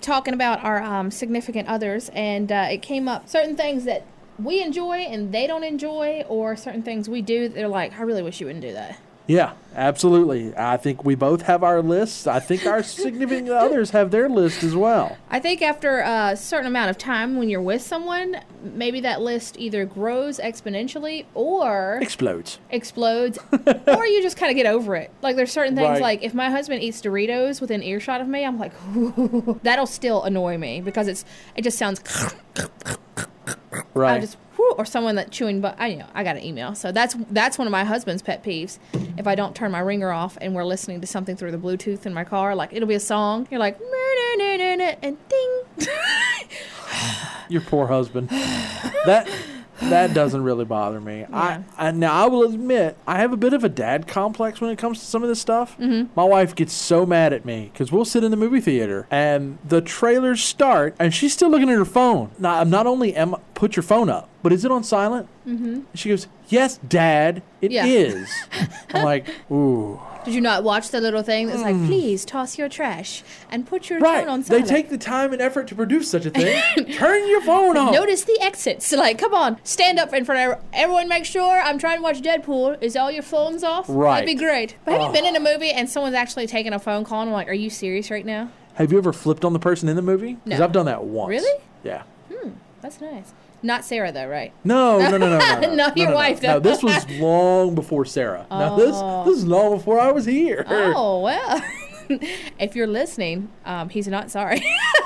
talking about our significant others, and it came up certain things that we enjoy and they don't enjoy, or certain things we do that they're like, I really wish you wouldn't do that. Yeah, absolutely. I think we both have our lists. I think our significant others have their list as well. I think after a certain amount of time when you're with someone, maybe that list either grows exponentially or explodes, or you just kind of get over it. Like there's certain things, Right. like if my husband eats Doritos within earshot of me, I'm like, that'll still annoy me because it just sounds right? I just or someone that chewing, but I got an email, so that's one of my husband's pet peeves. If I don't turn my ringer off and we're listening to something through the Bluetooth in my car, like it'll be a song, you're like and ding. Your poor husband. That doesn't really bother me. Yeah. Now I will admit I have a bit of a dad complex when it comes to some of this stuff. Mm-hmm. My wife gets so mad at me because we'll sit in the movie theater and the trailers start and she's still looking at her phone. Now, not only put your phone up, but is it on silent? Mm-hmm. She goes, "Yes, Dad, it is." I'm like, ooh. Did you not watch the little thing that's like, please toss your trash and put your phone on silent? They take the time and effort to produce such a thing. Turn your phone off. Notice the exits. Like, come on, stand up in front of everyone. Make sure I'm trying to watch Deadpool. Is all your phones off? Right. That'd be great. But have you been in a movie and someone's actually taking a phone call and I'm like, are you serious right now? Have you ever flipped on the person in the movie? Because No. I've done that once. Really? Yeah. That's nice. Not Sarah, though, right? No. Not your wife, though. No, this was long before Sarah. Now, this is long before I was here. Oh, well. If you're listening, he's not sorry.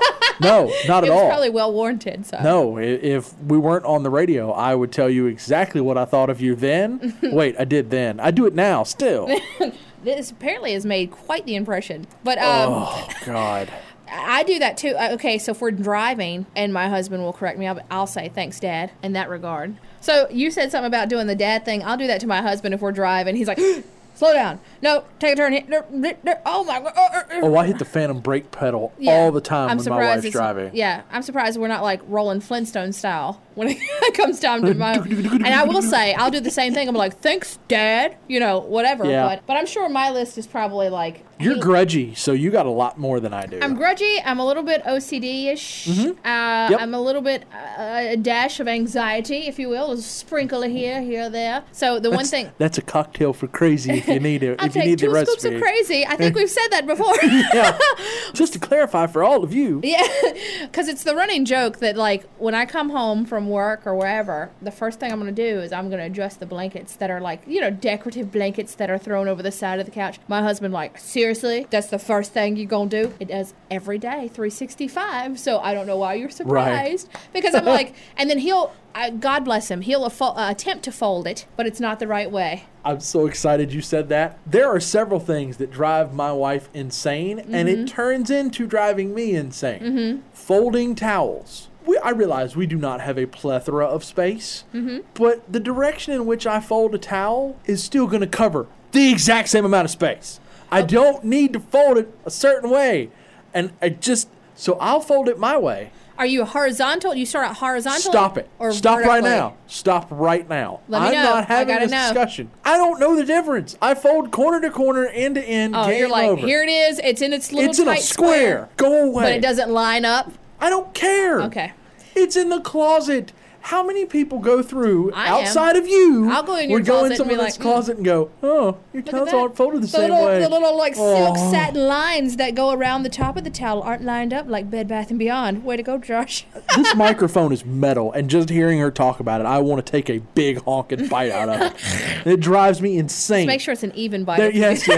No, not at It was all. probably well warranted. So. No, if we weren't on the radio, I would tell you exactly what I thought of you then. Wait, I did then. I do it now, still. This apparently has made quite the impression. But Oh, God. I do that too. Okay, so if we're driving, and my husband will correct me, I'll say, thanks, Dad, in that regard. So you said something about doing the dad thing. I'll do that to my husband if we're driving. He's like, slow down. No, take a turn here. Oh, my God. Oh, I hit the phantom brake pedal all the time when my wife's it's- driving. Yeah, I'm surprised we're not like rolling Flintstone style when it comes time to my. And I will say, I'll do the same thing. I'm like, thanks, Dad. Whatever. Yeah. But I'm sure my list is probably like. You're grudgy, so you got a lot more than I do. I'm grudgy. I'm a little bit OCD-ish. Yep. I'm a little bit a dash of anxiety, if you will, a sprinkle of here, there. So one thing. That's a cocktail for crazy if you need it. I'll if you take need 2 the scoops recipe. of crazy. I think we've said that before. Yeah. Just to clarify for all of you. Yeah, because it's the running joke that, like, when I come home from work or wherever, the first thing I'm going to do is I'm going to adjust the blankets that are, like, decorative blankets that are thrown over the side of the couch. My husband, like, seriously? That's the first thing you're going to do? It does every day, 365, so I don't know why you're surprised. Right. Because I'm like, and then God bless him, he'll attempt to fold it, but it's not the right way. I'm so excited you said that. There are several things that drive my wife insane, and it turns into driving me insane. Folding towels. I realize we do not have a plethora of space, but the direction in which I fold a towel is still going to cover the exact same amount of space. I don't need to fold it a certain way, and so I'll fold it my way. Are you horizontal? You start out horizontal? Stop it. Or Stop vertically? right now. Stop right now. Let me I'm know. not having I gotta this know. discussion. I don't know the difference. I fold corner to corner, end to end, Oh, game you're like, over. here it is. It's in its little It's in tight a square. Go away. But it doesn't line up. I don't care. Okay. It's in the closet. How many people go through I outside of you? I'll go in your would go in closet and be someone's like, closet and go, oh, your Look at towels that. aren't folded the same little, way. The little like silk Oh. satin lines that go around the top of the towel aren't lined up like Bed Bath & Beyond. Way to go, Josh. This microphone is metal, and just hearing her talk about it, I want to take a big honking bite out of it. It drives me insane. Just make sure it's an even bite. Yes.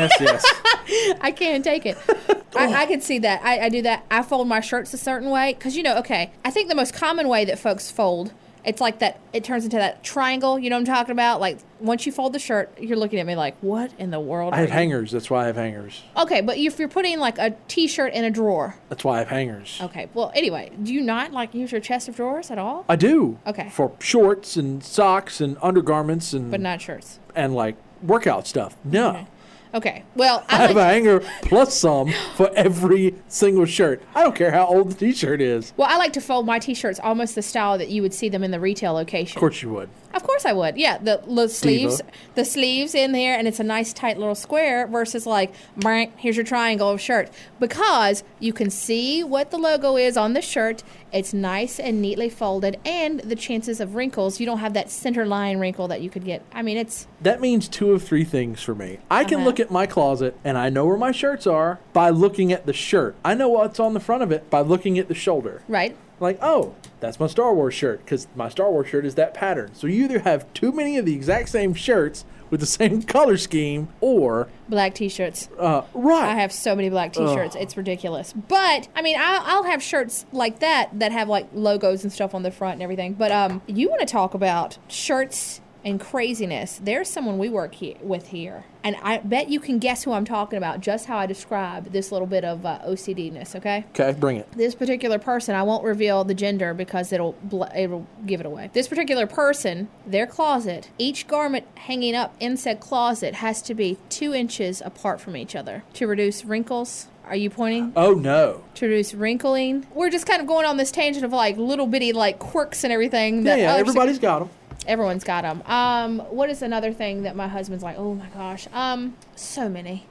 I can't take it. I can see that. I do that. I fold my shirts a certain way. Because, okay, I think the most common way that folks fold, it's like that, it turns into that triangle, you know what I'm talking about? Like, once you fold the shirt, you're looking at me like, what in the world I are have you? hangers. That's why I have hangers. Okay, but if you're putting like a t-shirt in a drawer. That's why I have hangers. Okay, well, anyway, do you not like use your chest of drawers at all? I do. Okay. For shorts and socks and undergarments and But not shirts. and like workout stuff. No. Okay. Okay. Well, I have a hanger plus some for every single shirt. I don't care how old the t-shirt is. Well, I like to fold my t-shirts almost the style that you would see them in the retail location. Of course you would. Of course I would. Yeah, the sleeves in there, and it's a nice tight little square versus like, here's your triangle of shirt. Because you can see what the logo is on the shirt. It's nice and neatly folded, and the chances of wrinkles, you don't have that center line wrinkle that you could get. I mean, it's... That means 2 of 3 things for me. I can look at my closet, and I know where my shirts are by looking at the shirt. I know what's on the front of it by looking at the shoulder. Right. Like, oh, that's my Star Wars shirt, because my Star Wars shirt is that pattern. So you either have too many of the exact same shirts with the same color scheme, or... Black t-shirts. Right. I have so many black t-shirts. It's ridiculous. But, I mean, I'll have shirts like that have, like, logos and stuff on the front and everything. But you want to talk about shirts and craziness. There's someone we work with here. And I bet you can guess who I'm talking about, just how I describe this little bit of OCD-ness, okay? Okay, bring it. This particular person, I won't reveal the gender because it'll give it away. This particular person, their closet, each garment hanging up in said closet has to be 2 inches apart from each other to reduce wrinkles. Are you pointing? Oh, no. To reduce wrinkling. We're just kind of going on this tangent of like little bitty like quirks and everything. Yeah, everybody's got them. Everyone's got them. What is another thing that my husband's like, oh my gosh, so many.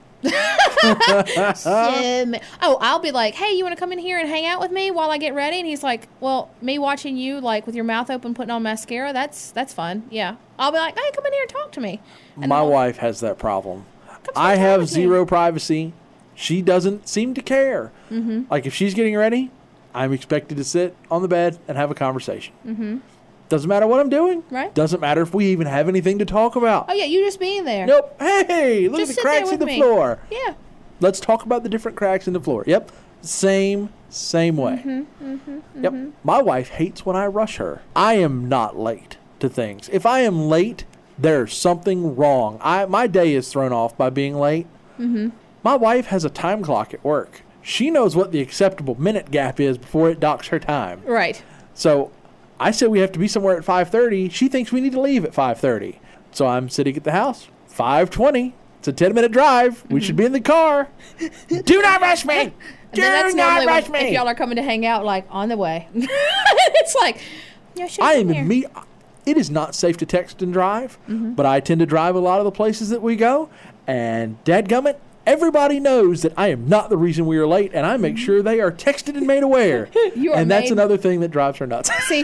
Oh, I'll be like, hey, you want to come in here and hang out with me while I get ready? And he's like, well, me watching you like with your mouth open putting on mascara, that's fun. Yeah. I'll be like, hey, come in here and talk to me. And my wife has that problem. I have zero privacy. She doesn't seem to care. Mm-hmm. Like if she's getting ready, I'm expected to sit on the bed and have a conversation. Mm-hmm. Doesn't matter what I'm doing. Right. Doesn't matter if we even have anything to talk about. Oh, yeah, you just being there. Nope. Hey, look at the cracks in the floor. Yeah. Let's talk about the different cracks in the floor. Yep. Same way. Mm-hmm, mm-hmm, yep. Mm-hmm. My wife hates when I rush her. I am not late to things. If I am late, there's something wrong. My day is thrown off by being late. Mm-hmm. My wife has a time clock at work. She knows what the acceptable minute gap is before it docks her time. Right. So I said we have to be somewhere at 5:30. She thinks we need to leave at 5:30. So I'm sitting at the house, 5:20. It's a 10-minute drive. We should be in the car. Do not rush me. Do not rush me. If y'all are coming to hang out, like, on the way. It's like, yeah, I am in me. It is not safe to text and drive, but I tend to drive a lot of the places that we go. And dadgummit, everybody knows that I am not the reason we are late, and I make sure they are texted and made aware. That's another thing that drives her nuts. See,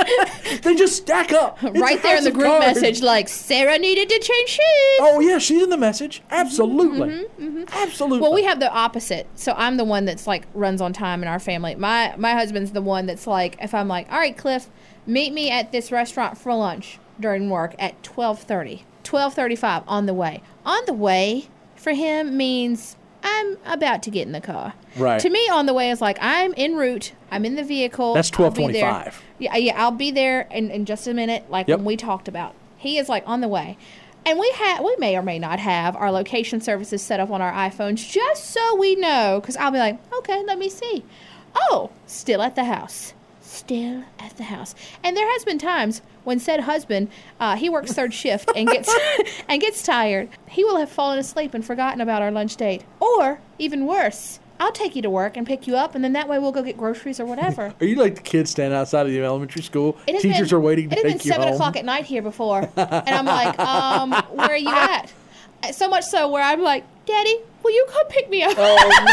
they just stack up. Right there in the group message, like, Sarah needed to change shoes. Oh, yeah, she's in the message. Absolutely. Absolutely. Well, we have the opposite. So I'm the one that's, like, runs on time in our family. My husband's the one that's like, if I'm like, all right, Cliff, meet me at this restaurant for lunch during work at 12:30. 12:35 on the way. On the way for him means I'm about to get in the car. Right. To me, on the way is like I'm en route. I'm in the vehicle. That's 12:25. Yeah, I'll be there in just a minute, like when we talked about. He is like on the way. And we may or may not have our location services set up on our iPhones just so we know. Because I'll be like, okay, let me see. Oh, still at the house. Still at the house. And there has been times when said husband, he works third shift and gets tired. He will have fallen asleep and forgotten about our lunch date. Or, even worse, I'll take you to work and pick you up, and then that way we'll go get groceries or whatever. Are you like the kids standing outside of the elementary school? Teachers are waiting to take you home. It has been 7 o'clock at night here before. And I'm like, where are you at? So much so where I'm like, Daddy, will you come pick me up?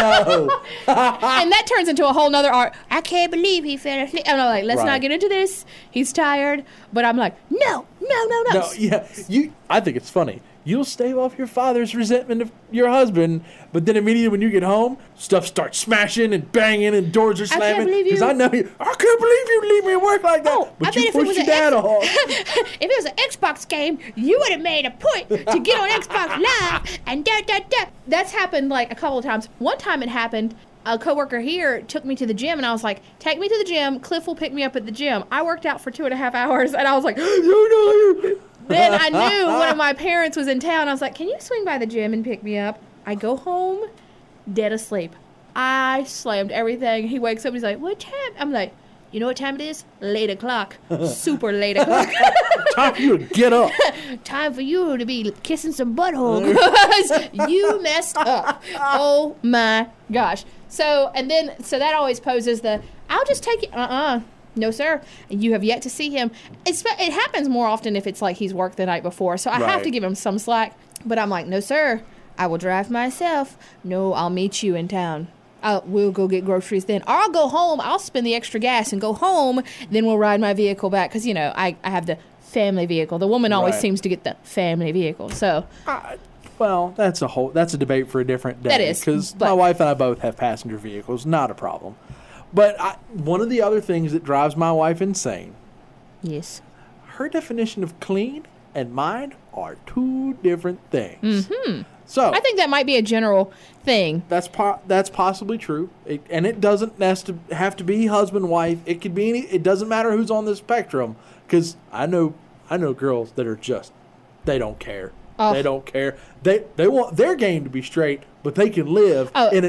Oh, no. And that turns into a whole nother art. I can't believe he fell asleep. And I'm like, let's not get into this. He's tired. But I'm like, no. No, yeah. I think it's funny. You'll stave off your father's resentment of your husband, but then immediately when you get home, stuff starts smashing and banging and doors are slamming. I can't believe you. Because I know you. I can't believe you leave me at work like that. Oh, but you pushed your dad off. If it was an Xbox game, you would have made a point to get on Xbox Live and da. That's happened like a couple of times. One time it happened. A coworker here took me to the gym, and I was like, take me to the gym. Cliff will pick me up at the gym. I worked out for 2.5 hours, and I was like, no. Then I knew one of my parents was in town. I was like, can you swing by the gym and pick me up? I go home, dead asleep. I slammed everything. He wakes up, he's like, what happened? I'm like, You know what time it is? Late o'clock. Super late o'clock. Time for you to get up. Time for you to be kissing some butthole because you messed up. Oh my gosh. So that always poses the, I'll just take it. No, sir. You have yet to see him. It happens more often if it's like he's worked the night before. So I have to give him some slack. But I'm like, no, sir. I will drive myself. No, I'll meet you in town. We'll go get groceries then. Or I'll go home. I'll spend the extra gas and go home. Then we'll ride my vehicle back. Because, I have the family vehicle. The woman always seems to get the family vehicle. So... Well, that's a debate for a different day. That is. Because my wife and I both have passenger vehicles. Not a problem. But one of the other things that drives my wife insane. Yes. Her definition of clean and mine are two different things. Mm-hmm. So I think that might be a general thing. That's possibly true. It doesn't have to be husband, wife. It could be it doesn't matter who's on the spectrum. Because I know girls that are just, they don't care. Oh. They don't care. They want their game to be straight, but they can live in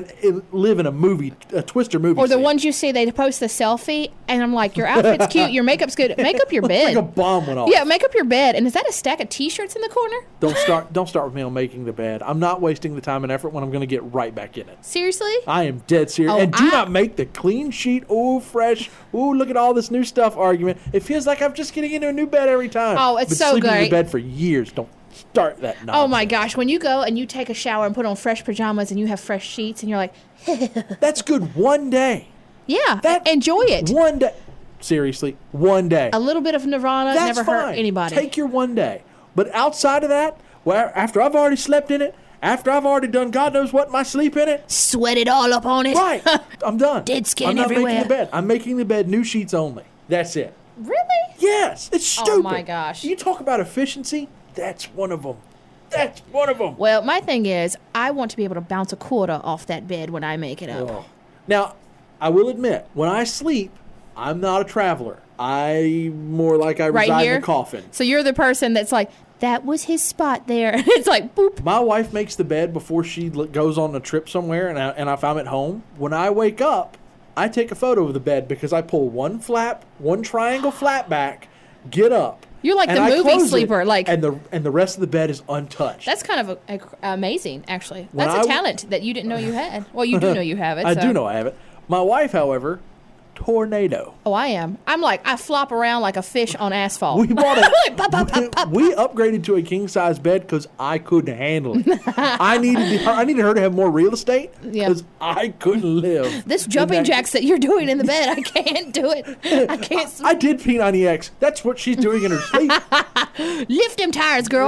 a Twister movie. Or the ones you see, they post the selfie, and I'm like, your outfit's cute, your makeup's good. Make up your bed. Like a bomb went off. Yeah, make up your bed. And is that a stack of T-shirts in the corner? Don't start with me on making the bed. I'm not wasting the time and effort when I'm going to get right back in it. Seriously? I am dead serious. And do not make the clean sheet, fresh, look at all this new stuff argument. It feels like I'm just getting into a new bed every time. Oh, it's so sleeping great. in the bed for years. Don't start that nonsense. Oh my gosh, when you go and you take a shower and put on fresh pajamas and you have fresh sheets and you're like, that's good one day. Yeah, enjoy it. One day. Seriously, one day. A little bit of Nirvana never hurt anybody. Take your one day. But outside of that, after I've already slept in it, after I've already done God knows what in my sleep in it. Sweat it all up on it. Right. I'm done. Dead skin everywhere. I'm making the bed. I'm making the bed new sheets only. That's it. Really? Yes. It's stupid. Oh my gosh. You talk about efficiency. That's one of them. That's one of them. Well, my thing is, I want to be able to bounce a quarter off that bed when I make it up. Oh. Now, I will admit, when I sleep, I'm not a traveler. I'm more like I reside in a coffin. So you're the person that's like, that was his spot there. It's like, boop. My wife makes the bed before she goes on a trip somewhere, and if I'm at home, when I wake up, I take a photo of the bed because I pull one triangle flap back, get up. You're like the movie sleeper, and the rest of the bed is untouched. That's kind of amazing, actually. That's a talent that you didn't know you had. Well, you do know you have it. I do know I have it. My wife, however, tornado. Oh, I am. I'm like, I flop around like a fish on asphalt. We bought we upgraded to a king size bed because I couldn't handle it. I needed her to have more real estate because I couldn't live. This jumping jacks that you're doing in the bed, I can't do it. I can't. I did P90X. That's what she's doing in her sleep. Lift them tires, girl.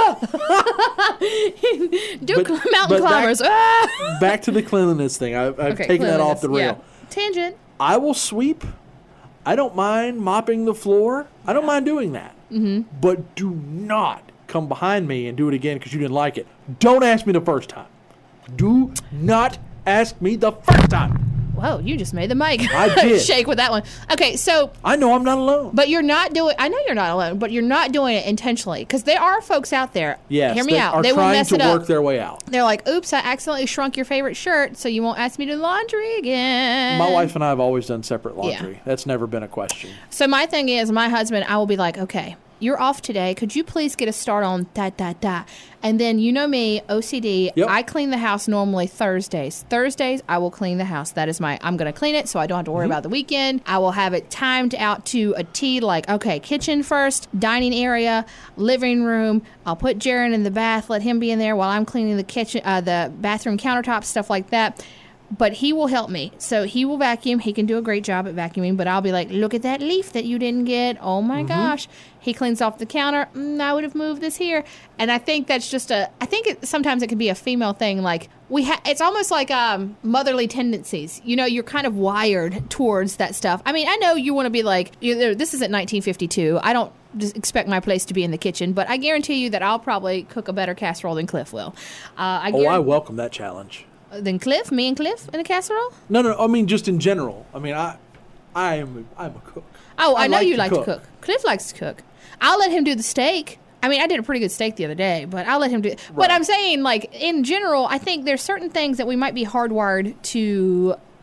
Mountain climbers. Back to the cleanliness thing. I've taken that off the rail. Yeah. Tangent. I will sweep. I don't mind mopping the floor. I don't mind doing that. Mm-hmm. But do not come behind me and do it again because you didn't like it. Don't ask me the first time. Do not ask me the first time. Whoa, you just made the mic I did. shake with that one. Okay, so... I know I'm not alone. But you're not doing... I know you're not alone, but you're not doing it intentionally. Because there are folks out there... Yes, hear me out. They will mess it up. Work their way out. They're like, oops, I accidentally shrunk your favorite shirt, so you won't ask me to do laundry again. My wife and I have always done separate laundry. Yeah. That's never been a question. So my thing is, my husband, I will be like, okay, you're off today. Could you please get a start on that? And then, you know me, OCD, yep. I clean the house normally Thursdays. Thursdays, I will clean the house. That is I'm going to clean it so I don't have to worry about the weekend. I will have it timed out to a T, like, okay, kitchen first, dining area, living room. I'll put Jaron in the bath, let him be in there while I'm cleaning the kitchen, the bathroom countertops, stuff like that. But he will help me. So he will vacuum. He can do a great job at vacuuming. But I'll be like, look at that leaf that you didn't get. Oh, my gosh. He cleans off the counter. I would have moved this here. And I think that's just sometimes it can be a female thing. Like, it's almost like motherly tendencies. You know, you're kind of wired towards that stuff. I mean, I know you want to be like, this isn't 1952. I don't just expect my place to be in the kitchen. But I guarantee you that I'll probably cook a better casserole than Cliff will. I welcome that challenge. Than Cliff? Me and Cliff in a casserole? No. I mean, just in general. I mean, I'm a cook. Oh, I know you like to cook. Cliff likes to cook. I'll let him do the steak. I mean, I did a pretty good steak the other day, but I'll let him do it. Right. But I'm saying, like, in general, I think there's certain things that we might be hardwired to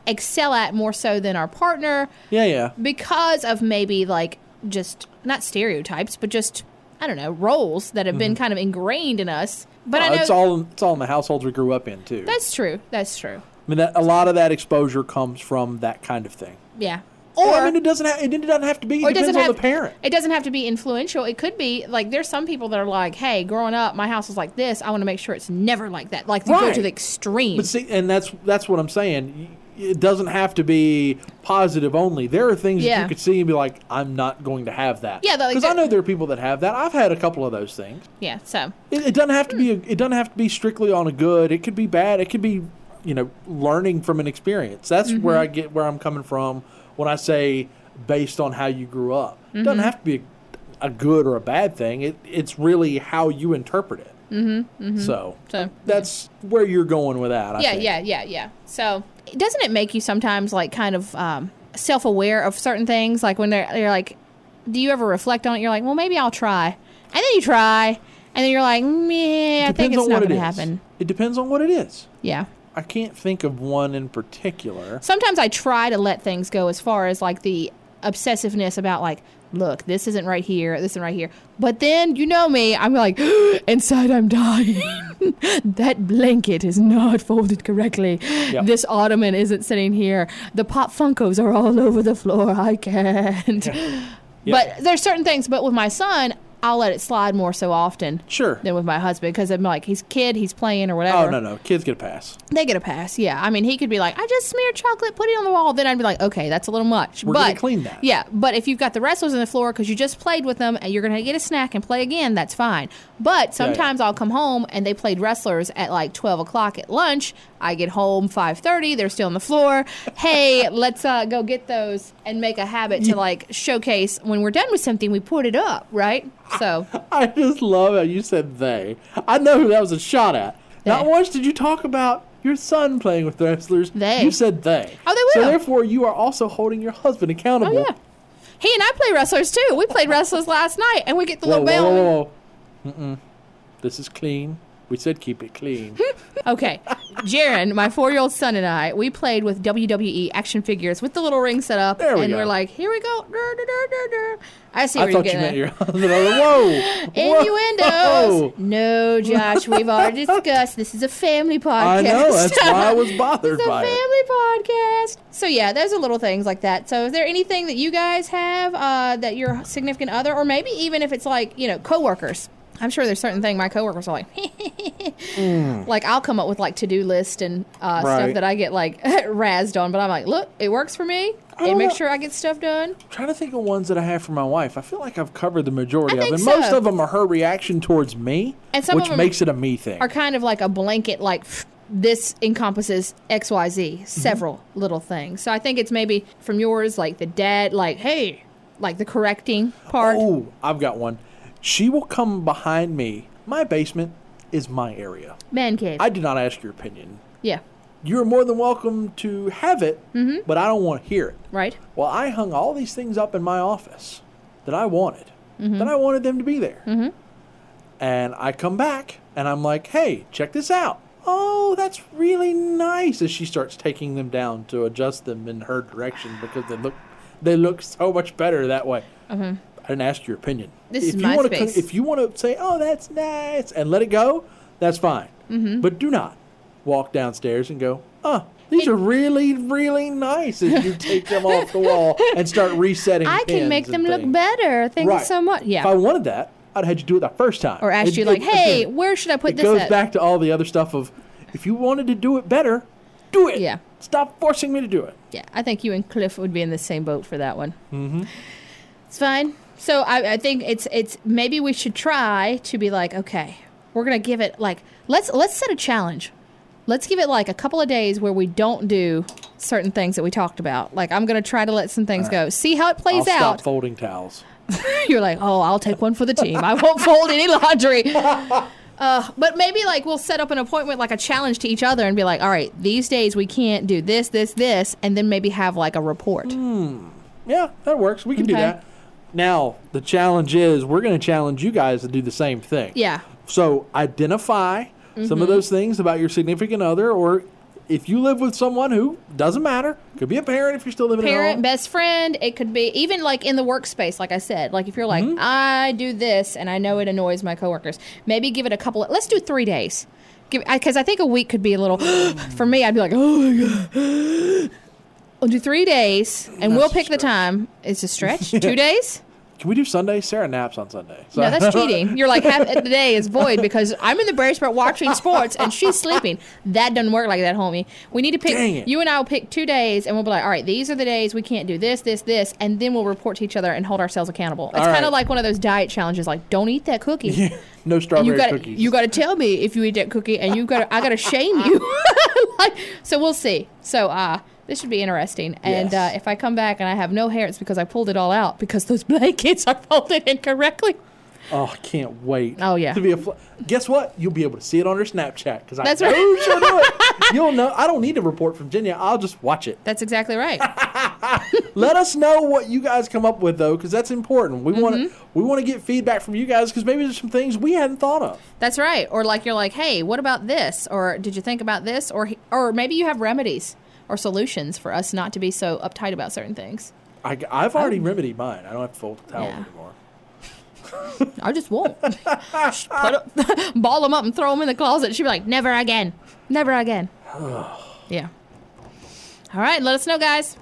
excel at more so than our partner Yeah. because of maybe like just not stereotypes, but just I don't know, roles that have been kind of ingrained in us. But I know it's all in the households we grew up in too. that's true. That's true. I mean, a lot of that exposure comes from that kind of thing. Yeah. Or Or I mean, it doesn't have to be. It depends on the parent. It doesn't have to be influential. It could be like there's some people that are like, "Hey, growing up, my house was like this. I want to make sure it's never like that." Like you go Right. to the extreme. But see, and that's what I'm saying. It doesn't have to be positive only. There are things that Yeah. you could see and be like, I'm not going to have that. Yeah, like because I know there are people that have that. I've had a couple of those things. Yeah. So It doesn't have to be. It doesn't have to be strictly on a good. It could be bad. It could be, learning from an experience. That's where where I'm coming from when I say based on how you grew up. It doesn't have to be a good or a bad thing. It's really how you interpret it. So that's where you're going with that. I think. Yeah. So doesn't it make you sometimes like kind of self-aware of certain things? Like when you're like, do you ever reflect on it? You're like, well, maybe I'll try, and then you try, and then you're like, I think it's not going to happen. It depends on what it is. Yeah. I can't think of one in particular. Sometimes I try to let things go as far as like the obsessiveness about like, look, this isn't right here, this isn't right here. But then, you know me, I'm like, inside I'm dying. That blanket is not folded correctly. Yep. This ottoman isn't sitting here. The Pop Funkos are all over the floor. I can't. Yeah. But there's certain things, but with my son, I'll let it slide more so often Sure. than with my husband because I'm like, he's a kid, he's playing or whatever. Oh, no. Kids get a pass. They get a pass, yeah. I mean, he could be like, I just smeared chocolate, put it on the wall. Then I'd be like, okay, that's a little much. We're going to clean that. Yeah, but if you've got the wrestlers on the floor because you just played with them and you're going to get a snack and play again, that's fine. But sometimes I'll come home and they played wrestlers at like 12 o'clock at lunch. I get home 5:30. They're still on the floor. Hey, let's go get those and make a habit to like showcase when we're done with something, we put it up, right? So I just love how you said they. I know who that was a shot at. Not They. once did you talk about your son playing with wrestlers. They. You said they. Oh, they will. So therefore, you are also holding your husband accountable. Oh, yeah. He and I play wrestlers, too. We played wrestlers last night, and we get the Whoa, little bell. whoa. Mm-mm. This is clean. We said keep it clean. Okay. Jaron, my 4-year-old son and I, we played with WWE action figures with the little ring set up. There we and go. we're like, here we go. Dur, dur, dur, dur, dur. I see I where you're thought you getting meant at. your husband. I was like, whoa. Innuendos. Whoa. No, Josh, we've already discussed. This is a family podcast. I know. That's why I was bothered It's a by it. family podcast. So, yeah, there's a little things like that. So, is there anything that you guys have that your significant other, or maybe even if it's like, coworkers? I'm sure there's certain things my coworkers are like, like I'll come up with like to-do list and stuff Right. that I get like razzed on, but I'm like, look, it works for me. It makes sure I get stuff done. I'm trying to think of ones that I have for my wife. I feel like I've covered the majority I of think them. so. Most of them are her reaction towards me, And some which of them makes it a me thing. Are kind of like a blanket, like this encompasses XYZ, several little things. So I think it's maybe from yours, like the dad, like, hey, like the correcting part. Oh, I've got one. She will come behind me. My basement is my area. Man cave. I did not ask your opinion. Yeah, You're more than welcome to have it, but I don't want to hear it. right. Well, I hung all these things up in my office that I wanted, that I wanted them to be there. And I come back, and I'm like, hey, check this out. Oh, that's really nice. As she starts taking them down to adjust them in her direction because they look so much better that way. I didn't ask your opinion. This is If my you wanna space. If you want to say, oh, that's nice, and let it go, that's fine. But do not walk downstairs and go, oh, these are really, really nice as you take them off the wall and start resetting I can pins make and them look things. better. Thank you Right. so much. If I Yeah. wanted that, I'd had you do it the first time. Or asked you like, hey, where should I put it this goes at? back to all the other stuff of, if you wanted to do it better, do it. Yeah. Stop forcing me to do it. Yeah, I think you and Cliff would be in the same boat for that one. It's fine. So I think it's maybe we should try to be like, okay, we're gonna give it like let's set a challenge. Let's give it like a couple of days where we don't do certain things that we talked about. Like I'm gonna try to let some things go. See how it plays I'll out. stop folding towels. You're like, oh, I'll take one for the team. I won't fold any laundry. But maybe like we'll set up an appointment, like a challenge to each other, and be like, all right, these days we can't do this, this, this, and then maybe have like a report. Yeah, that works. We can do Okay. that. Now, the challenge is we're going to challenge you guys to do the same thing. Yeah. So identify some of those things about your significant other, or if you live with someone who doesn't matter, could be a parent if you're still living at Parent, home. best friend, it could be even like in the workspace, like I said. Like if you're like, I do this and I know it annoys my coworkers, maybe give it a couple let's do 3 days. Because I think a week could be a little, for me, I'd be like, oh my God. We'll do 3 days and we'll pick the time. It's a stretch. 2 days? Can we do Sunday? Sarah naps on Sunday. So. No, that's cheating. You're like, half the day is void because I'm in the basement watching sports and she's sleeping. That doesn't work like that, homie. We need to pick, you and I will pick 2 days and we'll be like, all right, these are the days we can't do this, this, this, and then we'll report to each other and hold ourselves accountable. It's kind of like one of those diet challenges, like, don't eat that cookie. Yeah, no strawberry cookies. You got to tell me if you eat that cookie and I got to shame you. So we'll see. So, this should be interesting. And if I come back and I have no hair, it's because I pulled it all out because those blankets are folded incorrectly. Oh, I can't wait. Oh, yeah. To be guess what? You'll be able to see it on her Snapchat because I know right. she'll do it. You'll know. I don't need to report from Virginia. I'll just watch it. That's exactly right. Let us know what you guys come up with, though, because that's important. We want to get feedback from you guys because maybe there's some things we hadn't thought of. That's right. Or like you're like, hey, what about this? Or did you think about this? Or maybe you have remedies or solutions for us not to be so uptight about certain things. I've already remedied mine. I don't have to fold the towel anymore. I just won't. Ball them up and throw them in the closet. She'd be like, never again. Never again. Yeah. All right, let us know, guys.